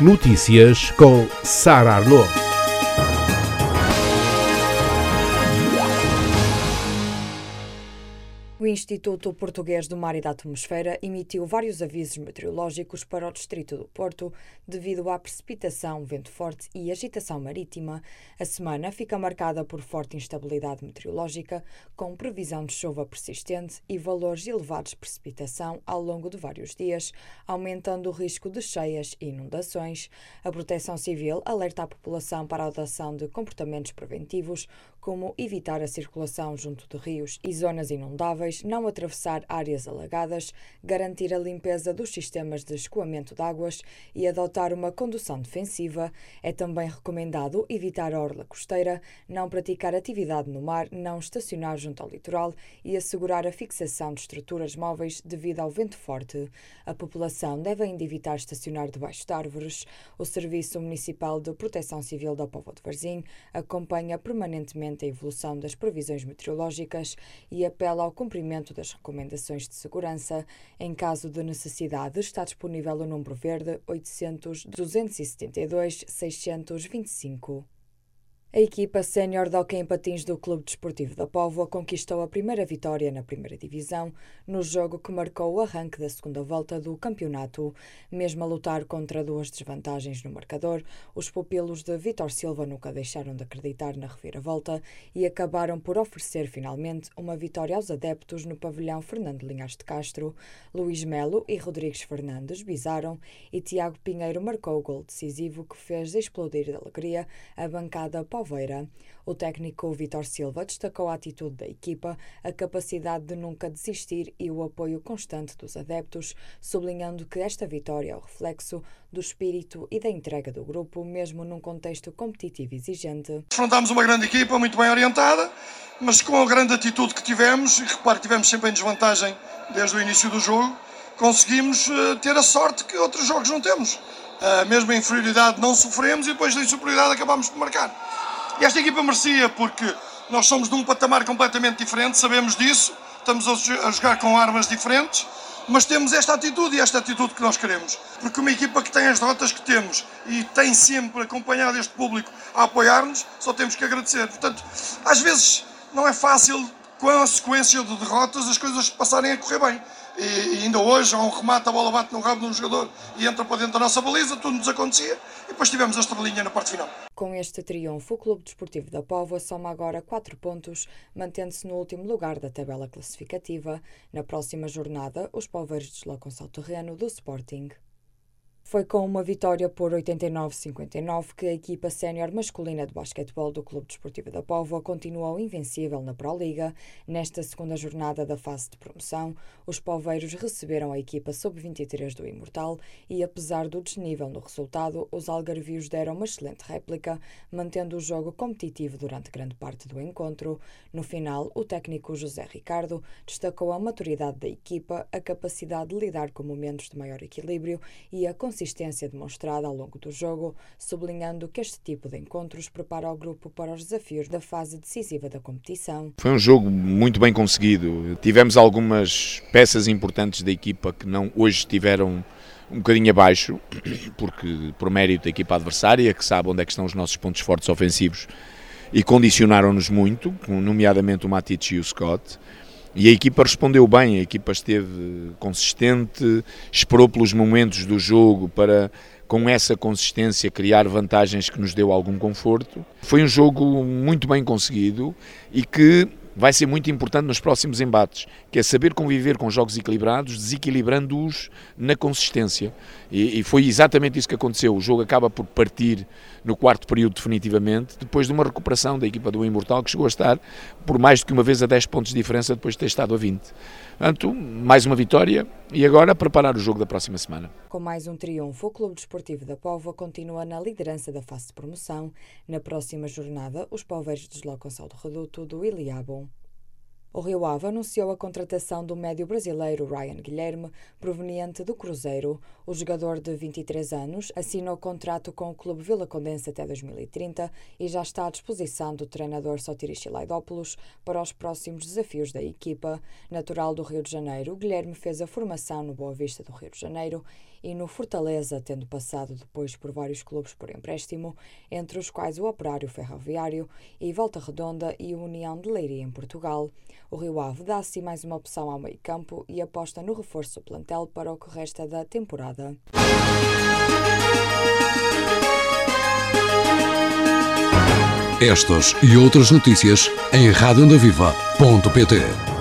Notícias com Sara Arnaud. O Instituto Português do Mar e da Atmosfera emitiu vários avisos meteorológicos para o Distrito do Porto devido à precipitação, vento forte e agitação marítima. A semana fica marcada por forte instabilidade meteorológica, com previsão de chuva persistente e valores elevados de precipitação ao longo de vários dias, aumentando o risco de cheias e inundações. A Proteção Civil alerta a população para a adoção de comportamentos preventivos, como evitar a circulação junto de rios e zonas inundáveis, não atravessar áreas alagadas, garantir a limpeza dos sistemas de escoamento de águas e adotar uma condução defensiva. É também recomendado evitar a orla costeira, não praticar atividade no mar, não estacionar junto ao litoral e assegurar a fixação de estruturas móveis devido ao vento forte. A população deve ainda evitar estacionar debaixo de árvores. O Serviço Municipal de Proteção Civil da Póvoa de Varzim acompanha permanentemente a evolução das previsões meteorológicas e apela ao cumprimento das recomendações de segurança. Em caso de necessidade, está disponível o número verde 800 272 625. A equipa sénior de hóquei em patins do Clube Desportivo da Póvoa conquistou a primeira vitória na primeira divisão, no jogo que marcou o arranque da segunda volta do campeonato. Mesmo a lutar contra duas desvantagens no marcador, os pupilos de Vítor Silva nunca deixaram de acreditar na reviravolta e acabaram por oferecer finalmente uma vitória aos adeptos no pavilhão Fernando Linhares de Castro. Luís Melo e Rodrigues Fernandes bizaram e Tiago Pinheiro marcou o gol decisivo que fez explodir de alegria a bancada povoense. O técnico Vítor Silva destacou a atitude da equipa, a capacidade de nunca desistir e o apoio constante dos adeptos, sublinhando que esta vitória é o reflexo do espírito e da entrega do grupo, mesmo num contexto competitivo e exigente. Enfrentámos uma grande equipa, muito bem orientada, mas com a grande atitude que tivemos, e repare que tivemos sempre em desvantagem desde o início do jogo, conseguimos ter a sorte que outros jogos não temos. Mesmo em inferioridade não sofremos e depois da superioridade acabámos por marcar. E esta equipa merecia, porque nós somos de um patamar completamente diferente, sabemos disso, estamos a jogar com armas diferentes, mas temos esta atitude e esta atitude que nós queremos. Porque uma equipa que tem as derrotas que temos e tem sempre acompanhado este público a apoiar-nos, só temos que agradecer. Portanto, às vezes não é fácil, com a sequência de derrotas, as coisas passarem a correr bem. E ainda hoje há um remate, a bola bate no rabo de um jogador e entra para dentro da nossa baliza, tudo nos acontecia e depois tivemos a estrelinha na parte final. Com este triunfo, o Clube Desportivo da Póvoa soma agora 4 pontos, mantendo-se no último lugar da tabela classificativa. Na próxima jornada, os poveiros deslocam-se ao terreno do Sporting. Foi com uma vitória por 89-59 que a equipa sénior masculina de basquetebol do Clube Desportivo da Póvoa continuou invencível na Proliga. Nesta segunda jornada da fase de promoção, os poveiros receberam a equipa sub-23 do Imortal e, apesar do desnível no resultado, os algarvios deram uma excelente réplica, mantendo o jogo competitivo durante grande parte do encontro. No final, o técnico José Ricardo destacou a maturidade da equipa, a capacidade de lidar com momentos de maior equilíbrio e a consistência demonstrada ao longo do jogo, sublinhando que este tipo de encontros prepara o grupo para os desafios da fase decisiva da competição. Foi um jogo muito bem conseguido. Tivemos algumas peças importantes da equipa que hoje estiveram um bocadinho abaixo, porque por mérito da equipa adversária, que sabe onde é que estão os nossos pontos fortes ofensivos, e condicionaram-nos muito, nomeadamente o Matici e o Scott. E a equipa respondeu bem, a equipa esteve consistente, esperou pelos momentos do jogo para, com essa consistência, criar vantagens que nos deu algum conforto. Foi um jogo muito bem conseguido e que vai ser muito importante nos próximos embates, que é saber conviver com jogos equilibrados, desequilibrando-os na consistência. E foi exatamente isso que aconteceu. O jogo acaba por partir no quarto período definitivamente, depois de uma recuperação da equipa do Imortal, que chegou a estar por mais do que uma vez a 10 pontos de diferença depois de ter estado a 20. Portanto, mais uma vitória e agora preparar o jogo da próxima semana. Com mais um triunfo, o Clube Desportivo da Póvoa continua na liderança da fase de promoção. Na próxima jornada, os poveiros deslocam-se ao reduto do Iliabum. O Rio Ave anunciou a contratação do médio brasileiro Ryan Guilherme, proveniente do Cruzeiro. O jogador de 23 anos assinou contrato com o clube vilacondense até 2030 e já está à disposição do treinador Sotiris Silaidopoulos para os próximos desafios da equipa. Natural do Rio de Janeiro, Guilherme fez a formação no Boa Vista do Rio de Janeiro e no Fortaleza, tendo passado depois por vários clubes por empréstimo, entre os quais o Operário Ferroviário e Volta Redonda e o União de Leiria em Portugal. O Rio Ave dá assim mais uma opção ao meio-campo e aposta no reforço do plantel para o que resta da temporada. Estas e outras notícias em radioondaviva.pt.